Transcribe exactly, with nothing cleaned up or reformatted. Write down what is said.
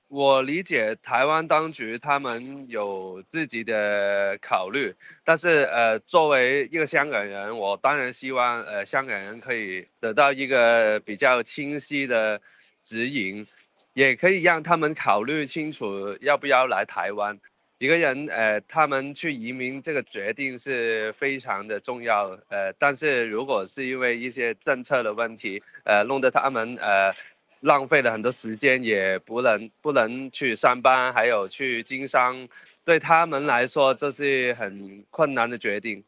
我理解台湾当局他们有自己的考虑，但是呃，作为一个香港人，我当然希望呃香港人可以得到一个比较清晰的指引，也可以让他们考虑清楚要不要来台湾。一个人呃，他们去移民这个决定是非常的重要，呃，但是如果是因为一些政策的问题，呃，弄得他们呃浪费了很多时间，也不能不能去上班，还有去经商，对他们来说这是很困难的决定。